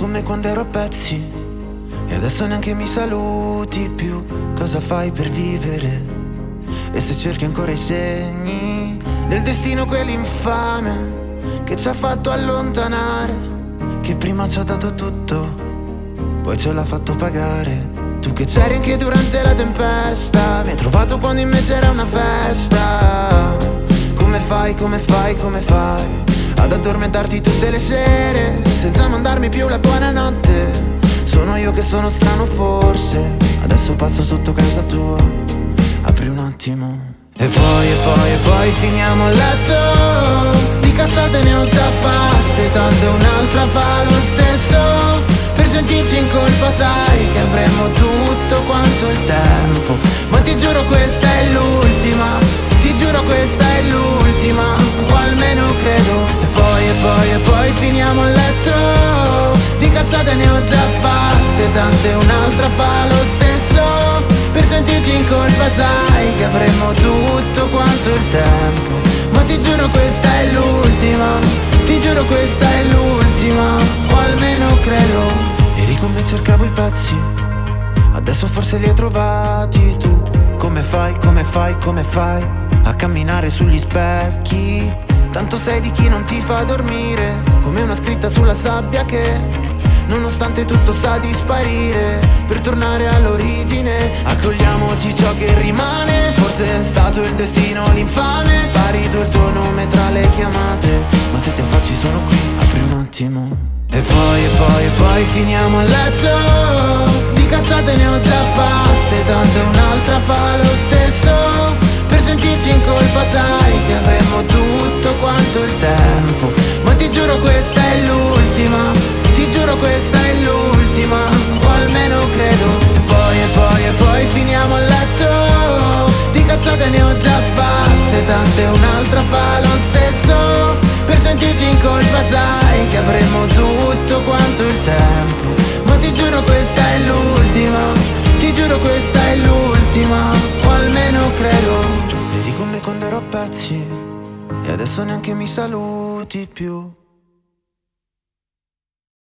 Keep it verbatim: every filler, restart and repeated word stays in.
con me quando ero a pezzi e adesso neanche mi saluti più. Cosa fai per vivere? E se cerchi ancora i segni del destino, quell'infame che ci ha fatto allontanare, che prima ci ha dato tutto, poi ce l'ha fatto pagare. Tu che c'eri anche durante la tempesta, mi hai trovato quando invece era una festa. Come fai, come fai, come fai ad addormentarti tutte le sere senza mandarmi più la buonanotte? Sono io che sono strano forse, adesso passo sotto casa tua, apri un attimo. E poi, e poi, e poi finiamo a letto, di cazzate ne ho già fatte, tanto un'altra fa lo stesso. Per sentirci in colpa sai che avremo tutto quanto il tempo, ma ti giuro questa è l'ultima, ti giuro questa è l'ultima, o almeno credo. E poi, e poi, e poi finiamo a letto, di cazzate ne ho già fatte, tante un'altra fa lo stesso. Per sentirci in colpa sai che avremo tutto quanto il tempo, ma ti giuro questa è l'ultima, ti giuro questa è l'ultima, o almeno credo. Eri con me, cercavo i pezzi, adesso forse li hai trovati tu. Come fai, come fai, come fai a camminare sugli specchi? Tanto sei di chi non ti fa dormire, come una scritta sulla sabbia che nonostante tutto sa di sparire. Per tornare all'origine accogliamoci ciò che rimane, forse è stato il destino l'infame, sparito il tuo nome tra le chiamate, ma se ti affacci sono qui, apri un attimo. E poi, e poi, e poi finiamo a letto, di cazzate ne ho già fatte, tanto un'altra fa lo stesso. Per sentirci in colpa sai che avremo tutto quanto il tempo, ma ti giuro questa è l'ultima, ti giuro questa è l'ultima, o almeno credo. E poi, e poi, e poi finiamo a letto, di cazzate ne ho già fatte, tante un'altra fa lo stesso. Per sentirci in colpa sai che avremo tutto quanto il tempo, ma ti giuro questa è l'ultima, ti giuro questa è l'ultima, o almeno credo. Eri con me quando ero a pezzi e adesso neanche mi saluti più.